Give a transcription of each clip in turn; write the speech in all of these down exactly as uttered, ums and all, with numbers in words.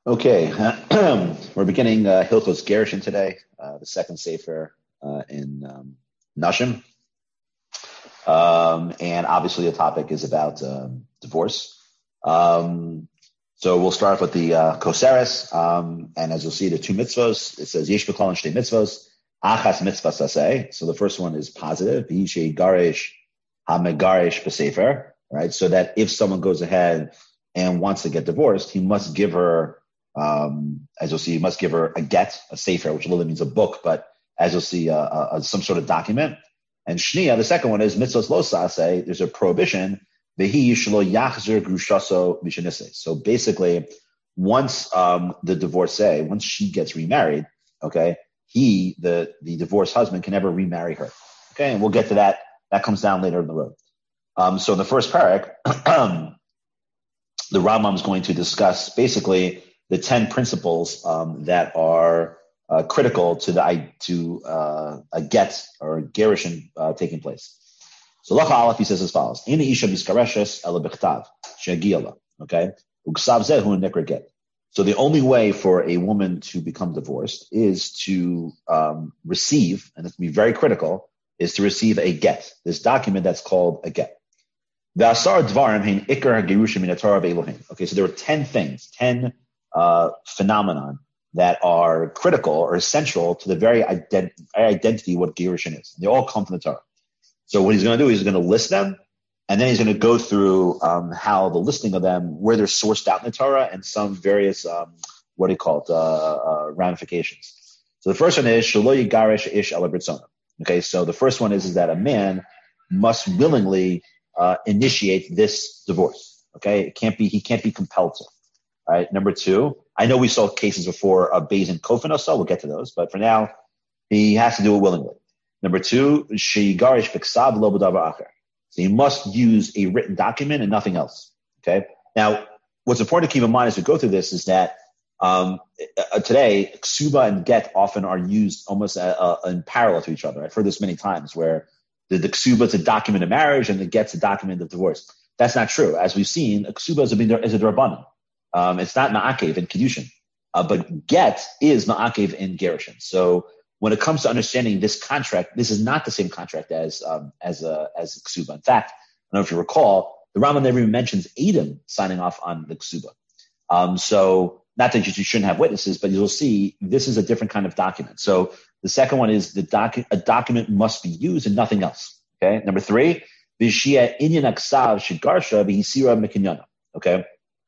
Okay, we're beginning uh, Hilchos Gerushin today, uh, the second sefer uh, in um, Nashim, um, and obviously the topic is about um, divorce. Um, so we'll start with the uh, Koseres, um, and as you'll see, the two mitzvos. It says Yesh b'kol shtei mitzvos, achas mitzvah saseh. So the first one is positive, Yishe garesh hamegaresh b'sefer, right? So that if someone goes ahead and wants to get divorced, he must give her. Um, as you'll see, you must give her a get, a sefer, which literally means a book, but as you'll see, uh, uh, some sort of document. And shnia, the second one is mitzvos lo saseh. There's a prohibition. Vehi shelo yachzer grushaso mishanise. So basically, once um, the divorcee, once she gets remarried, okay, he, the the divorced husband, can never remarry her. Okay, and we'll get to that. That comes down later in the road. Um, so in the first parak, the Rambam is going to discuss basically the ten principles um, that are uh, critical to the to uh, a get or gerushin uh, taking place. So Lacha Aleph, he says as follows: "Ina isha miskareshes ela bechtav she'agiala." Okay, uksav zehu nekra get. So the only way for a woman to become divorced is to um, receive, and it's going to be very critical, is to receive a get. This document that's called a get. The asar dvarim hein ikar hagerushim min haTorah ve'Elohim. Okay, so there are ten things, ten Uh, phenomenon that are critical or essential to the very ident- identity what gerushin is. They all come from the Torah. So what he's going to do is he's going to list them, and then he's going to go through um, how the listing of them, where they're sourced out in the Torah, and some various um, what do you call it, uh, uh, ramifications. So the first one is shelo yigaresh ish ala britzona. Okay, so the first one is, is that a man must willingly uh, initiate this divorce. Okay, it can't be he can't be compelled to. All right. Number two, I know we saw cases before of Beis and Kofin also. We'll get to those, but for now, he has to do it willingly. Number two, sheigarish b'ksav lo b'davar acher. So you must use a written document and nothing else. Okay. Now, what's important to keep in mind as we go through this is that um, uh, today, ksuba and get often are used almost uh, uh, in parallel to each other. I've heard this many times, where the, the ksuba is a document of marriage and the get's a document of divorce. That's not true. As we've seen, a ksuba is a, is a drabanan. Um, it's not ma'akev in Kedushin, uh, but get is ma'akev in Gerushin. So when it comes to understanding this contract, this is not the same contract as um, as a, as a ksuba. In fact, I don't know if you recall, the Rambam never even mentions Edom signing off on the ksuba. Um, so not that you shouldn't have witnesses, but you'll see this is a different kind of document. So the second one is the docu- a document must be used and nothing else. Okay. Number three, v'shia inyan aksav shigarsha v'hisira mekinyana. Okay.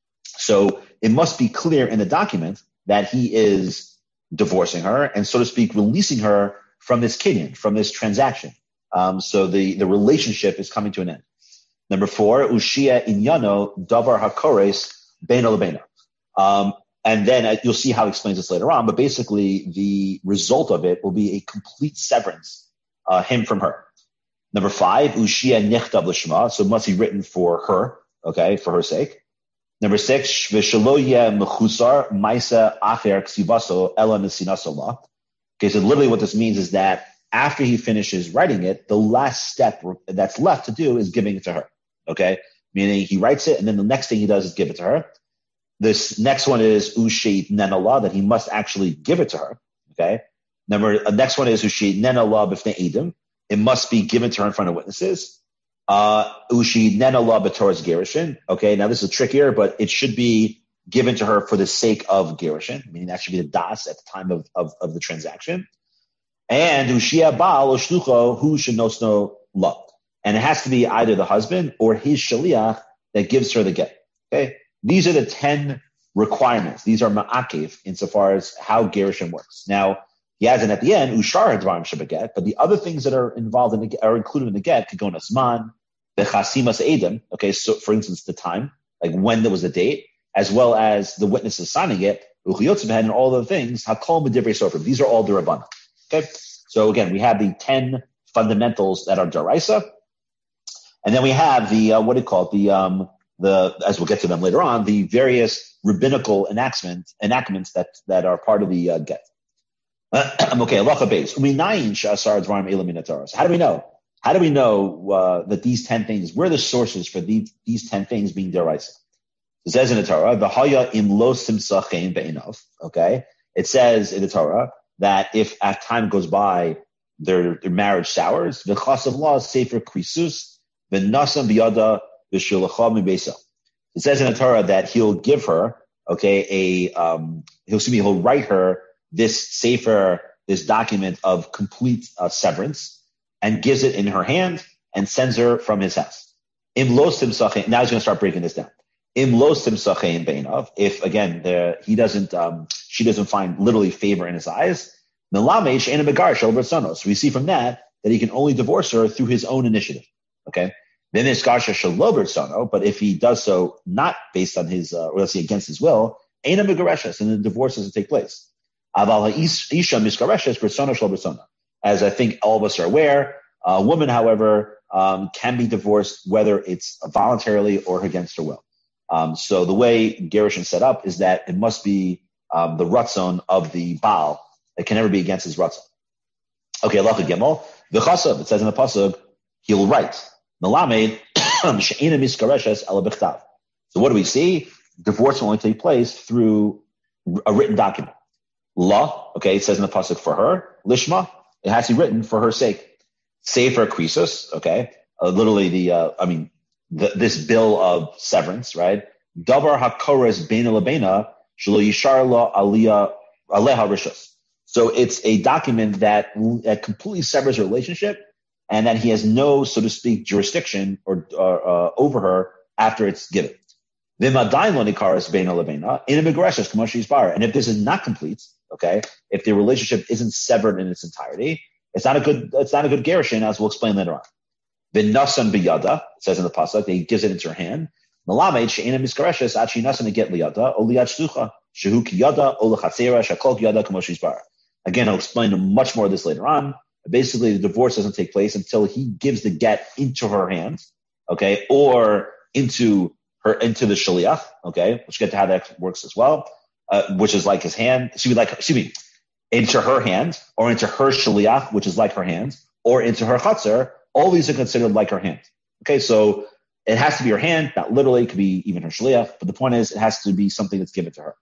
So it must be clear in the document that he is divorcing her and, so to speak, releasing her from this kinyan, from this transaction. Um, so the, the relationship is coming to an end. Number four, ushia inyano davar hakores beina lebeina. Um, and then uh, you'll see how he explains this later on, but basically the result of it will be a complete severance, uh, him from her. Number five, ushia nichtav l'shma, so it must be written for her, okay, for her sake. Number six, v'shaloye mechusar ma'isa acher ksivaso ela nesinasola. Okay, so literally what this means is that after he finishes writing it, the last step that's left to do is giving it to her. Okay, meaning he writes it, and then the next thing he does is give it to her. This next one is usheit nenala, that he must actually give it to her. Okay, number uh, next one is usheit nenala b'fnei edim. It must be given to her in front of witnesses. Uh, Ushi Nenala B'Torah's Gerushin. Okay, now this is trickier, but it should be given to her for the sake of Gerushin, meaning that should be the das at the time of, of, of the transaction. And Ushia Baal Oshlucho Hu Shenosno La. And it has to be either the husband or his shaliach that gives her the get. Okay, these are the ten requirements. These are ma'akev insofar as how Gerushin works. Now, he has it at the end, Ushar Hadvarim Shabaget, but the other things that are involved in the are included in the get could go in Asman, the Chasimas Edom, okay, so for instance, the time, like when there was the date, as well as the witnesses signing it, and all the things, Hakol Medivrei Sofer. These are all Durabanan. Okay, so again, we have the ten fundamentals that are Daraisa, and then we have the, uh, what do you call it, the, um, the, as we'll get to them later on, the various rabbinical enactments, enactments that, that are part of the uh, get. Okay, halacha base. How do we know? How do we know uh, that these ten things, where are the sources for these, these ten things being deraisa? It says in the Torah, "V'haya im lo simsa chein be'inav." Okay, it says in the Torah that if as time goes by, their, their marriage sours. V'chasav law sefer krisus v'nasam biyada v'shulacha mibeisa. It says in the Torah that he'll give her, okay, a um, he'll excuse me, he'll write her this sefer, this document of complete uh, severance, and gives it in her hand and sends her from his house. Im lo simsa chein. Now he's going to start breaking this down. Im lo simsa chein be'inav. If again the, he doesn't, um, she doesn't find literally favor in his eyes. Melamed she'ena megar shel b'rtzono. So we see from that that he can only divorce her through his own initiative. Okay. Then it's garsha shel lo b'rtzono. But if he does so not based on his, uh, or let's say against his will, ena megareshes, and the divorce doesn't take place. Aval ha'isha miskareshes b'rtzono shel b'rtzono. As I think all of us are aware, a woman, however, um, can be divorced whether it's voluntarily or against her will. Um, so the way Gerushin set up is that it must be um, the ratzon of the Baal. It can never be against his ratzon. Okay, Halacha Gimel. V'chasav, it says in the pasuk, he'll write. Melamed she'ena miskareshes ela b'chtav. So what do we see? Divorce will only take place through a written document. La, okay, it says in the pasuk for her. Lishma, it has to be written for her sake. Sefer krisus, okay, uh, literally the, uh, I mean, the, this bill of severance, right? Davar hakores beina lebeina shelo yishar lo aliyah aleha rishus. So it's a document that, that completely severs a relationship, and that he has no, so to speak, jurisdiction or uh, over her after it's given. V'madayin lo nikares beina lebeina ina megareshes k'mo she'isbar. And if this is not complete, okay, if the relationship isn't severed in its entirety, it's not a good, it's not a good gerushin, as we'll explain later on. V'nasan biyada, it says in the pasuk, that he gives it into her hand. Melamed she'ena miskareshes achi nasan to get liyada o liyad shlucha shehu kiyada o lechatzera shakol kiyada k'mo she'isbar. Again, I'll explain much more of this later on. Basically, the divorce doesn't take place until he gives the get into her hands, okay, or into her, into the shaliach, okay. Let's get to how that works as well, uh, which is like his hand. Excuse me, like, excuse me, into her hand, or into her shaliach, which is like her hand, or into her chatzar. All these are considered like her hand. Okay, so it has to be her hand, not literally. It could be even her shaliach, but the point is, it has to be something that's given to her.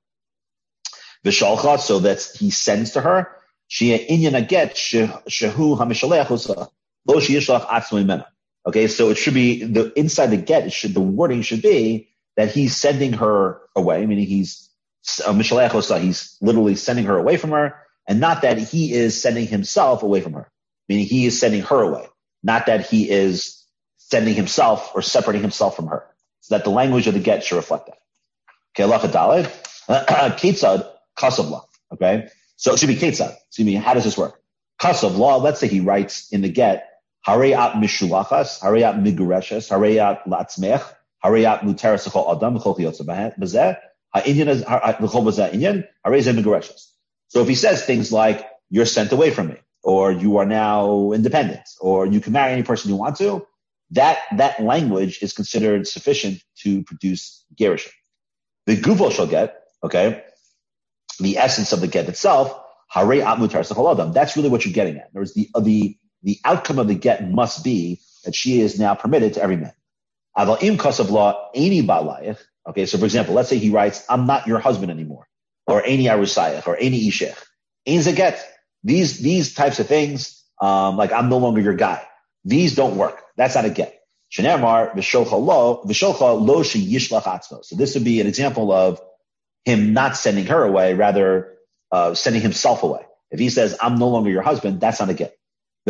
V'shalcha, so that he sends to her. Shia inyan aget shehu hamishaleach usa lo sheyishlach atzmo imena. Okay, so it should be the inside the get. It should the wording should be that he's sending her away, meaning he's uh, mishaleach usa. He's literally sending her away from her, and not that he is sending himself away from her, meaning he is sending her away, not that he is sending himself or separating himself from her. So that the language of the get should reflect that. Okay, halacha daled kitzad kasav law. Okay. So it should be ketzad. Excuse me. How does this work? Kasav law. Let's say he writes in the get, Hareyat mishulachas, Hareyat migureshes, Hareyat latzmech, Hareyat muteres l'chol adam, l'chol chiyotza b'zeh, ha'inyan is l'chol b'zeh inyan, Hareyzeh migureshes. So if he says things like, you're sent away from me, or you are now independent, or you can marry any person you want to, that, that language is considered sufficient to produce gerushin. The gufo shall get, okay, the essence of the get itself, harei at mutar sechol adam. That's really what you're getting at. There's the the the outcome of the get must be that she is now permitted to every man. Aval im kasav law any balayich. Okay, so for example, let's say he writes, "I'm not your husband anymore," or any arusayich, or any ishech. Ain's a get. These these types of things, um, like I'm no longer your guy. These don't work. That's not a get. Shenemar v'sholcha lo v'sholcha lo sheyishlach atzmo. So this would be an example of him not sending her away, rather uh, sending himself away. If he says, I'm no longer your husband, that's not a get.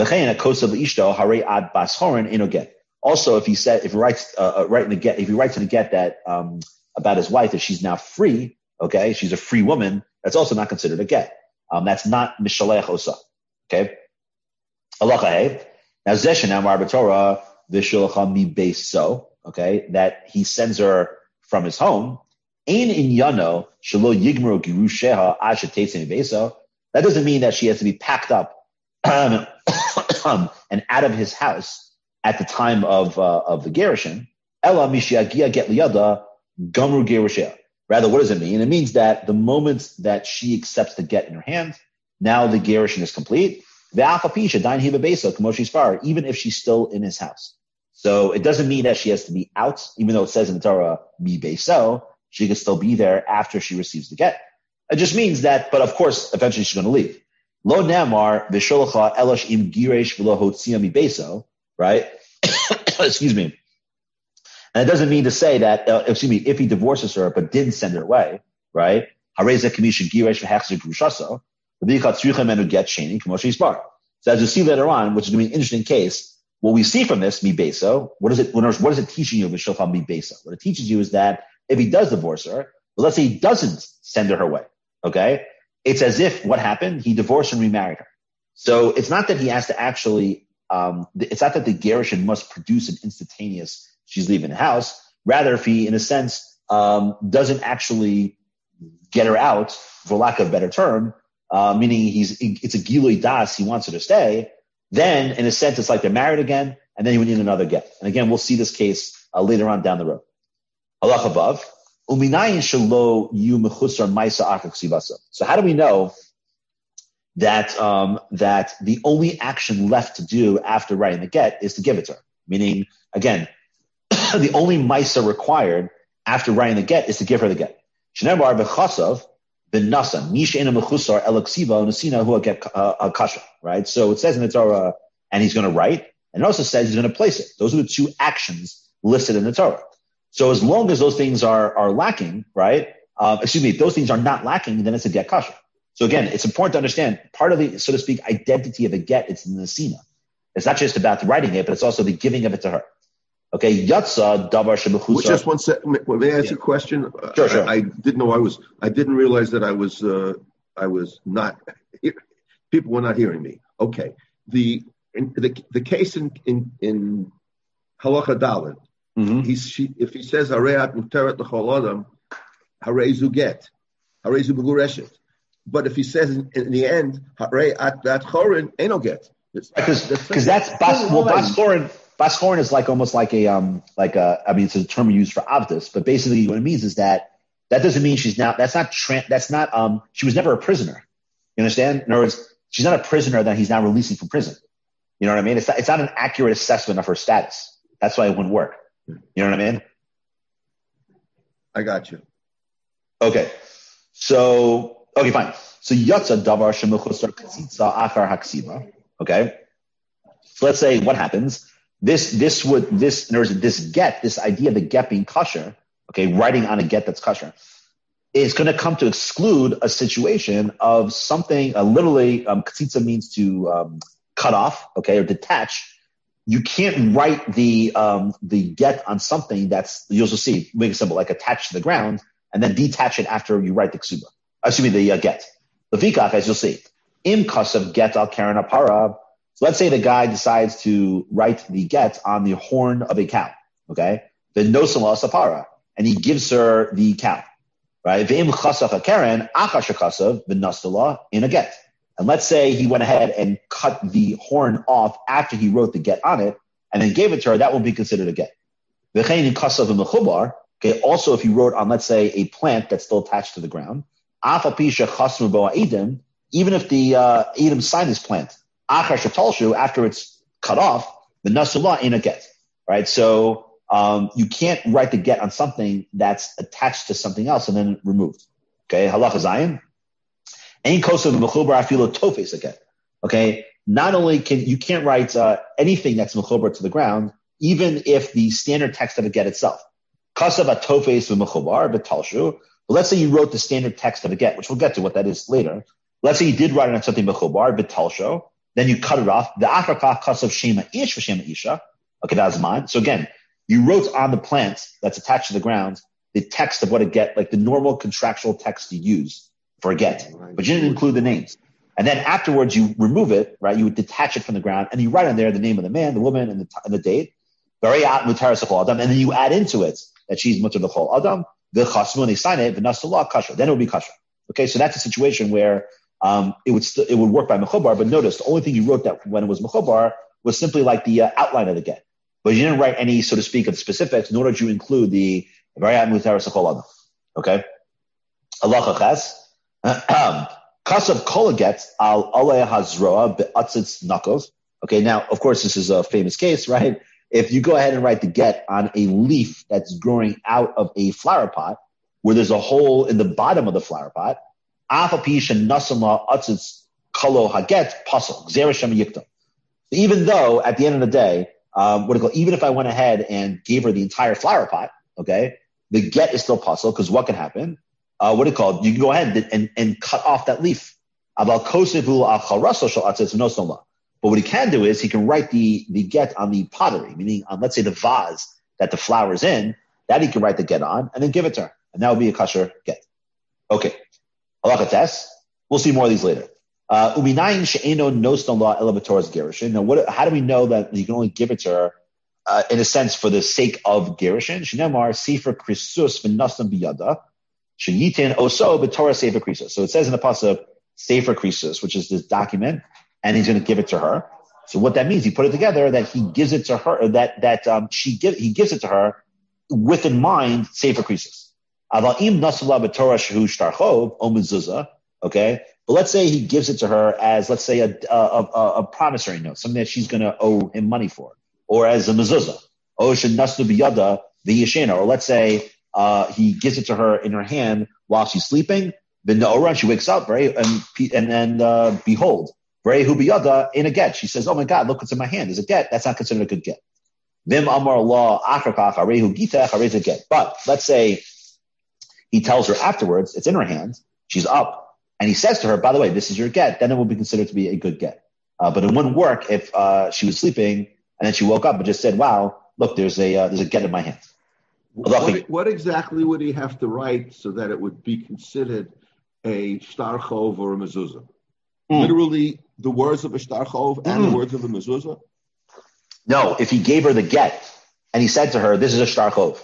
Also, if he said, if he writes, uh, right in the get, if he writes in the get that, um, about his wife, that she's now free, okay, she's a free woman, that's also not considered a get. Um, that's not mishalech osa. Okay. Halacha. Now, zeshanam arbitora v'shulcha mi beso, okay, that he sends her from his home. Ein inyano shelo yigmro girusheha asher tetzei mibeso. That doesn't mean that she has to be packed up um, and out of his house at the time of uh, of the gerushin. Ela mishiagia get liyada gamru gerusheha. Rather, what does it mean? It means that the moment that she accepts the get in her hand, now the gerushin is complete. Ve'afapisha dain hiba beso k'moshi spar, even if she's still in his house. So it doesn't mean that she has to be out, even though it says in the Torah mi beso. she can still be there after she receives the get. It just means that, but of course, eventually she's going to leave. Lo ne'amar v'sholacha elash im giresh v'lo hotzia mi beso, right? Excuse me. And it doesn't mean to say that, uh, excuse me, if he divorces her but didn't send her away, right? Hareza kamisha giresh v'hechzer grushaso, v'dichat tzricha menu get sheni k'moshe yisbar. So as you see later on, which is going to be an interesting case, what we see from this, mi beso, what is it, what is it teaching you of v'shofam mi beso? What it teaches you is that if he does divorce her, but let's say he doesn't send her away, okay? It's as if what happened, he divorced and remarried her. So it's not that he has to actually, um, it's not that the Gerushin must produce an instantaneous, she's leaving the house. Rather, if he, in a sense, um, doesn't actually get her out, for lack of a better term, uh, meaning he's, it's a gilui das, he wants her to stay, then, in a sense, it's like they're married again, and then he would need another get. And again, we'll see this case uh, later on down the road. Allah above. So how do we know that um, that the only action left to do after writing the get is to give it to her? Meaning, again, the only maisa required after writing the get is to give her the get. Right? So it says in the Torah, and he's going to write, and it also says he's going to place it. Those are the two actions listed in the Torah. So as long as those things are are lacking, right? Uh, excuse me, if those things are not lacking, then it's a get kasher. So again, it's important to understand part of the, so to speak, identity of a get. It's the nesina. It's not just about writing it, but it's also the giving of it to her. Okay, yatsa davar shebechusa. Just one second. May I ask yeah. a question? Sure, sure. I, I didn't know I was. I didn't realize that I was. Uh, I was not. People were not hearing me. Okay. The in, the the case in in in halacha daled. Mm-hmm. He's, she, if he says hareat muteret l'chol adam, harezu get, harezu begureshet. But if he says in, in the end hareat that chorin, ain't no get. Because because that's bas, well bas chorin. Bas chorin is like almost like a um like a I mean it's a term used for avdus, but basically what it means is that that doesn't mean she's now that's not tra- that's not um she was never a prisoner. You understand? In other words, she's not a prisoner that he's now releasing from prison. You know what I mean? It's not, it's not an accurate assessment of her status. That's why it wouldn't work. You know what I mean? I got you. Okay. So, okay, fine. So, yatsa davar shemechusar katzitza achar haksiva. Okay. So let's say what happens. This, this would, this, there's this get, this idea of the get being kosher, okay, writing on a get that's kosher, is going to come to exclude a situation of something, uh, literally, um, katzitza means to, um, cut off, okay, or detach. You can't write the um, the get on something that's, you'll see, make it simple, like attached to the ground, and then detach it after you write the ksuba. Excuse me, the uh, get. The vikach, as you'll see, im kasav get al karen apara. So let's say the guy decides to write the get on the horn of a cow, okay? The nosala sapara, and he gives her the cow, right? V'im chasav a karen achash kasav v'nastala in a get. And let's say he went ahead and cut the horn off after he wrote the get on it and then gave it to her, that will be considered a get. Okay, also if he wrote on, let's say, a plant that's still attached to the ground, even if the uh, Edom signed this plant, after it's cut off, the nasulah ain't a get, right? So um, you can't write the get on something that's attached to something else and then removed. Okay, halacha zayin. Ain't kosav mechubar afilo tofes again. Okay, not only can you can't write uh, anything that's mechubar to the ground, even if the standard text of a get itself. Kosav atofes v'mechubar v'talshu. But let's say you wrote the standard text of a get, which we'll get to what that is later. Let's say you did write it on something mechubar v'talshu, then you cut it off. The achrakach kosav shema ish v'shema isha. Okay, that's mine. So again, you wrote on the plant that's attached to the ground the text of what a get, like the normal contractual text you use for a get, but you didn't include the names. And then afterwards you remove it, right? You would detach it from the ground and you write on there the name of the man, the woman, and the, and the date. And then you add into it that she's mutar l'chol adam. The chasmu, and they sign it, the nasalah kasher. Then it would be kasher. Okay, so that's a situation where um, it would st- it would work by mechobar. But notice the only thing you wrote that when it was mechobar was simply like the uh, outline of the get, but you didn't write any, so to speak, of the specifics. Nor did you include the variat mutar l'chol adam. Okay, Allah chas. Kasav kola gets al aleh hazroa be'atzitz nakov. Okay, now of course this is a famous case, right? If you go ahead and write the get on a leaf that's growing out of a flower pot, where there's a hole in the bottom of the flower pot, even though at the end of the day, um, what do you call, even if I went ahead and gave her the entire flower pot, okay, the get is still possible because what can happen? Uh, what do you call it? You can go ahead and, and, and cut off that leaf. But what he can do is he can write the, the get on the pottery, meaning on, let's say, the vase that the flower is in, that he can write the get on and then give it to her. And that would be a kosher get. Okay. Halacha test. We'll see more of these later. Uh, now, what, how do we know that you can only give it to her, uh, in a sense, for the sake of gerushin? Shnemar sefer krisus v'nasam biyada sheyitin oso b'torah sefer krisus. So it says in the pasuk sefer krisus, which is this document, and he's going to give it to her. So what that means, he put it together that he gives it to her, that that um, she give, he gives it to her with in mind sefer krisus. Avaim nasula b'torah shehu shtarchov o mezuzah. Okay. But let's say he gives it to her as, let's say, a, a, a, a promissory note, something that she's going to owe him money for, or as a mezuzah, or shenastu biyada v'yeshena, or let's say uh, he gives it to her in her hand while she's sleeping. Then she wakes up, right, and and then uh, behold, hu biyada in a get. She says, "Oh my God, look what's in my hand. There's a get." That's not considered a good get. Vim amar Allah achrakach arehu gitach arez a get. But let's say he tells her afterwards, it's in her hand, she's up. And he says to her, by the way, this is your get, then it will be considered to be a good get. Uh, but it wouldn't work if uh, she was sleeping and then she woke up and just said, wow, look, there's a uh, there's a get in my hand. What, what exactly would he have to write so that it would be considered a shtarchov or a mezuzah? Mm. Literally the words of a shtarchov and mm. the words of a mezuzah? No, if he gave her the get and he said to her, this is a shtarchov.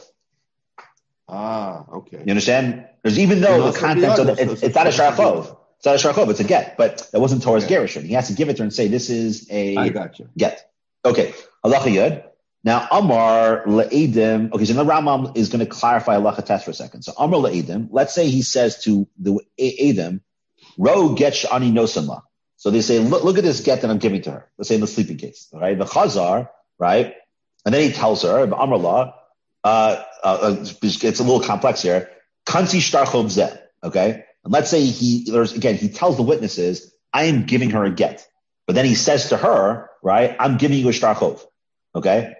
Ah, okay. You understand? There's even though no, the contents of the, it's, it's not a sharchov. It's not a sharchov, it's a get. But that wasn't Torah's okay. gerushin. He has to give it to her and say, this is a I got you. get. Okay. Halacha yud. Now, Amar le'edim. Okay, so the Rambam is going to clarify halacha test for a second. So Amar le'edim. Let's say he says to the edim, Ro get sh'ani nosamla. So they say, look, look at this get that I'm giving to her. Let's say in the sleeping case. All right. The chazar, right? And then he tells her, Amar la, uh, uh, it's a little complex here. Kansi shtarchov zeh, okay? And let's say he, there's, again, he tells the witnesses, I am giving her a get. But then he says to her, right, I'm giving you a shtarchov, okay?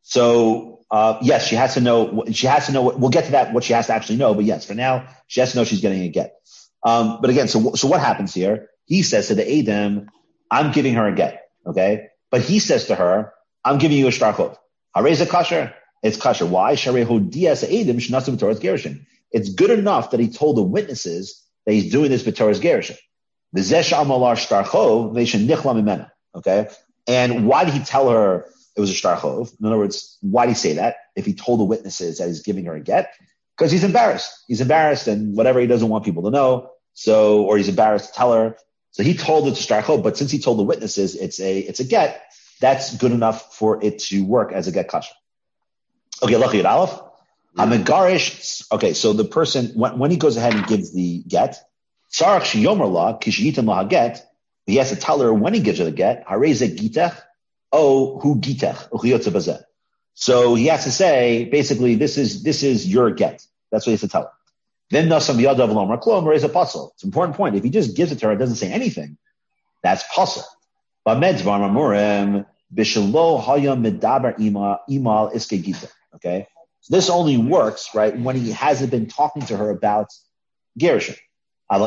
So, uh, yes, she has to know, she has to know, what, we'll get to that, what she has to actually know, but yes, for now, she has to know she's getting a get. Um, but again, so, so what happens here? He says to the Edom, I'm giving her a get, okay? But he says to her, I'm giving you a shtarchov. Hareza kasher? It's kasher. Why? Sharehu dias Edom shnasim b'torah's gerushin. It's good enough that he told the witnesses that he's doing this b'torah's gerushin. The zesh amalar shtarchov ve'shen nichla mimena. Okay, and why did he tell her it was a shtarchov? In other words, why did he say that? If he told the witnesses that he's giving her a get, because he's embarrassed. He's embarrassed, and whatever he doesn't want people to know. So, or he's embarrassed to tell her. So he told it to shtarchov, but since he told the witnesses it's a it's a get, that's good enough for it to work as a get kasher. Okay, Lachiyat Aleph. Hamegarish. Okay, so the person when, when he goes ahead and gives the get, Sarach Shiyomer La Kishiyitim La Get, he has to tell her when he gives her the get. Hareze Gitech, oh who Gitech Uchiyotze Bazeh. So he has to say basically this is this is your get. That's what he has to tell her. Then Nasam Yadav Lomar Klom raise a puzzle. It's an important point. If he just gives it to her, it doesn't say anything. That's puzzle. But Medzvar Mamurem Bishalo Hayam Medaber Ima Imal Iske Gitech. Okay. This only works, right, when he hasn't been talking to her about gerushin. But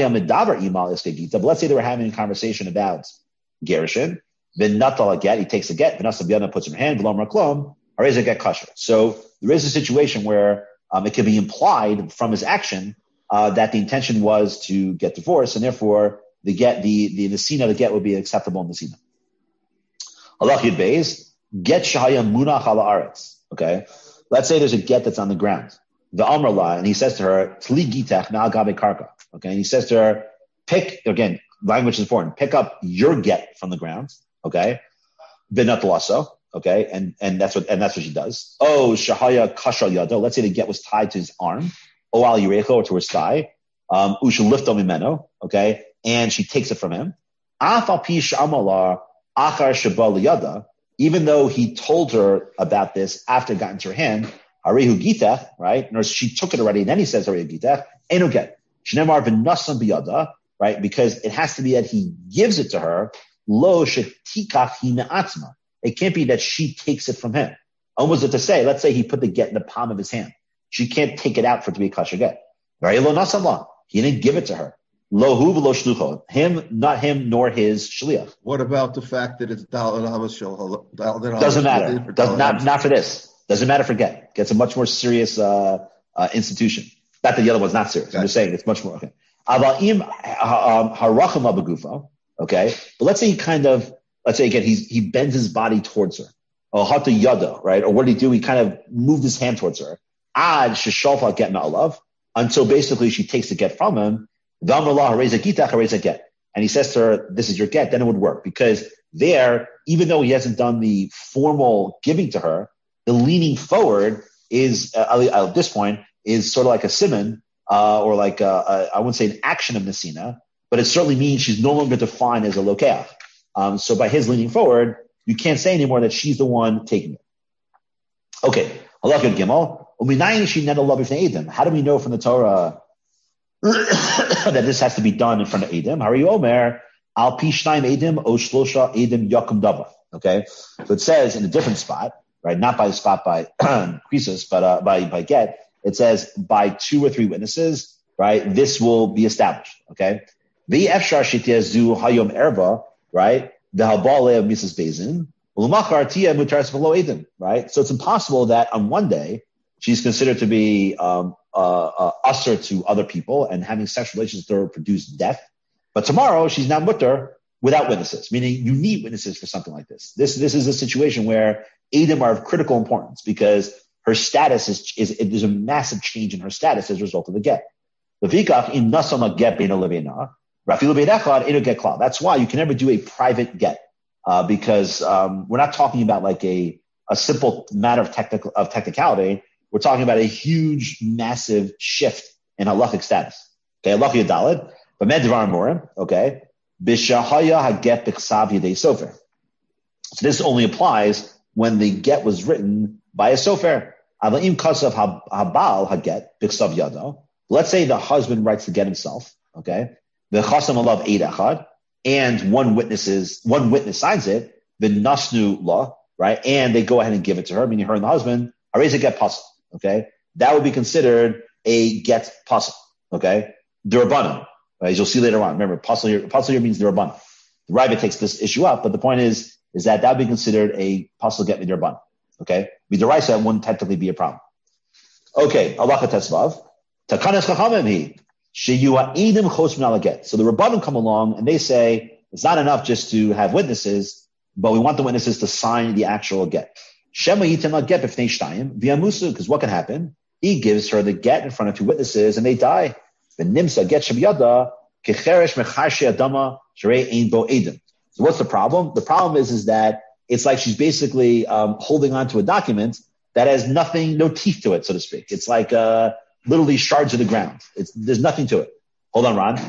let's say they were having a conversation about gerushin. Then natal get, he takes a get. V'nasam puts in her hand. V'lom raklom. Harez a get kasher. So there is a situation where um, it can be implied from his action uh, that the intention was to get divorced, and therefore the get the the the sina the get would be acceptable in the sina. Halach yud beis get shahaya munach ala aretz. Okay. Let's say there's a get that's on the ground. The Amrullah, and he says to her, Tli gitach na gabe karka. Okay, and he says to her, pick, again, language is important, pick up your get from the ground. Okay. Binat lasso. Okay, and, and that's what and that's what she does. Oh, Shahaya Kashal Yado. Let's say the get was tied to his arm. Oh al Yurecho, or to her thigh. Um, Usha lift mimeno. Okay, and she takes it from him. Afal pi shamalar achar shabal yada. Even though he told her about this after it got into her hand, Harehu Gitach, right? Or she took it already, and then he says Harehu Gitach, Enu get. Shnemar v'nasam biyada, right? Because it has to be that he gives it to her. Lo shetikach hi me'atzma. It can't be that she takes it from him. Almost as to say, let's say he put the get in the palm of his hand. She can't take it out for it to be a kosher get. Very lo nasam la. He didn't give it to her. Lo hu v'lo shlucho. Him, not him, nor his shliach. What about the fact that it's Dal and Hamashal? Doesn't matter. Does, not, not for this. Doesn't matter for get. Gets a much more serious uh, uh, institution. Not that the other one's not serious. Gotcha. I'm just saying it's much more. Okay. Avaim haracham abagufa. Okay. But let's say he kind of, let's say again, he's, he bends his body towards her. Or hata yada, right? Or what did he do? He kind of moved his hand towards her. Ad sheshalfa get ma'alav. Until basically she takes the get from him. Get. And he says to her, this is your get, then it would work. Because there, even though he hasn't done the formal giving to her, the leaning forward is, uh, at this point, is sort of like a simon, uh, or like, a, a, I wouldn't say an action of Nesina, but it certainly means she's no longer defined as a lokeach. Um, so by his leaning forward, you can't say anymore that she's the one taking it. Okay. Halakha Gimel. How do we know from the Torah that this has to be done in front of Edom? Hari Omer, Al Pi Shnaim Edom, O Shlosha Edom Yakum Dava. Okay? So it says in a different spot, right? Not by the spot by Croesus, but uh, by, by Get. It says by two or three witnesses, right? This will be established. Okay? The Efshar Shityazu Hayom Erva, right? The Habale of Missus Bezin. Right? So it's impossible that on one day she's considered to be um, uh, uh, usher to other people and having sexual relations to her produce death. But tomorrow she's now mutter without witnesses, meaning you need witnesses for something like this. This this is a situation where Edom are of critical importance because her status is, is, is there's a massive change in her status as a result of the get. That's why you can never do a private get. Uh, because um, we're not talking about like a, a simple matter of technical of technicality. We're talking about a huge, massive shift in halachic status. Okay, halachic daled, but medvar morim. Okay, b'shahaya haget b'chsav yedei sofer. So this only applies when the get was written by a sofer. Avaim kasav habal haget b'chsav yado. Let's say the husband writes the get himself. Okay, the chasam alav eid echad. And one witnesses, one witness signs it, the nasnu law, right? And they go ahead and give it to her, meaning her and the husband, a get puzzle, okay? That would be considered a get puzzle, okay? D'Rabbanan, right? As you'll see later on. Remember, puzzle here, puzzle here means D'Rabbanan. The Raiva takes this issue up, but the point is, is that that would be considered a puzzle get D'Rabbanan, okay? Midaraisa wouldn't technically be a problem. Okay, Halacha Tesvav, Takanas Chachamim hi. So the Rabbanim come along and they say it's not enough just to have witnesses, but we want the witnesses to sign the actual get. Because what can happen? He gives her the get in front of two witnesses and they die. So what's the problem? The problem is, is that it's like she's basically um, holding on to a document that has nothing, no teeth to it, so to speak. It's like uh, literally shards of the ground. It's, there's nothing to it. Hold on, Ron.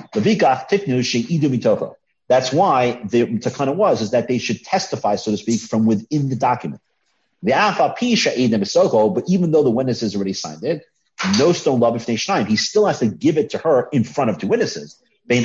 That's why the takana was, is that they should testify, so to speak, from within the document. But even though the witnesses already signed it, no stone love if they shine, he still has to give it to her in front of two witnesses. Right?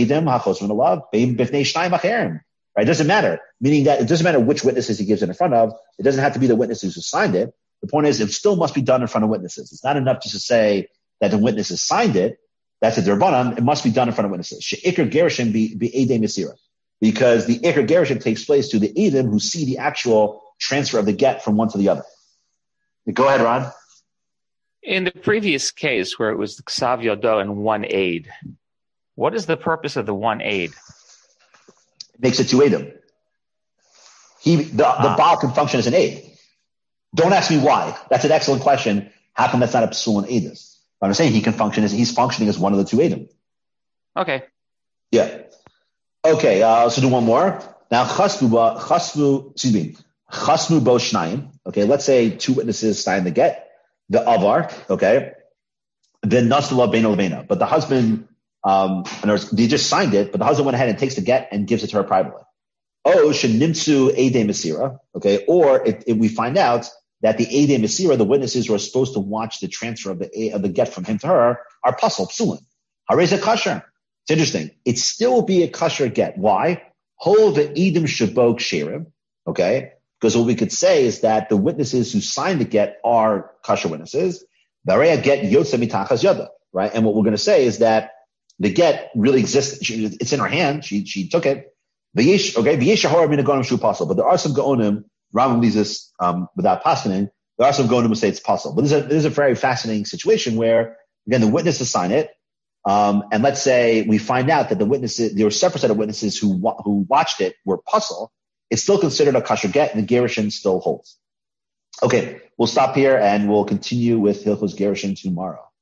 It doesn't matter. Meaning that it doesn't matter which witnesses he gives it in front of. It doesn't have to be the witnesses who signed it. The point is, it still must be done in front of witnesses. It's not enough just to say that the witnesses signed it. That's a derbanan. It must be done in front of witnesses. She'ikr gerushin be be edei mesira, because the ikr gerushin takes place to the edim who see the actual transfer of the get from one to the other. Go ahead, Ron. In the previous case where it was the ksav yodo and one aid, what is the purpose of the one aid? It makes it two edim. He the ah. the Baal can function as an aid. Don't ask me why. That's an excellent question. How come that's not a psul and edus? But I'm saying he can function as he's functioning as one of the two edim. Okay. Yeah. Okay. Uh, let's do one more. Now chasmu chasmu excuse me chasmu bo shnayim. Okay. Let's say two witnesses sign the get, the avar. Okay. Then nasla beina lebeina. But the husband, um, in other words, they just signed it, but the husband went ahead and takes the get and gives it to her privately. Oh, shenimtsu edei mesira. Okay. Or if, if we find out that the Eidei Mesira, the witnesses who are supposed to watch the transfer of the of the get from him to her, are pasul, psulin. Hareza kasher. It's interesting. It still will be a kasher get. Why? Hold the Edim Shabok Sherim. Okay? Because what we could say is that the witnesses who signed the get are kasher witnesses. Vareya get yotze mitachas yada. Right? And what we're going to say is that the get really exists. She, it's in her hand. She she took it. V'yesh, okay, v'yesh ha'hor min ha'gonim shu pasul. But there are some gaonim, Rambam leaves this um, without paskening. There are some gaonim who say it's pasul. But this is, a, this is a very fascinating situation where, again, the witnesses sign it. Um, and let's say we find out that the witnesses, there were a separate set of witnesses who who watched it were pasul. It's still considered a kasher get, and the gerushin still holds. Okay, we'll stop here and we'll continue with Hilchos Gerushin tomorrow.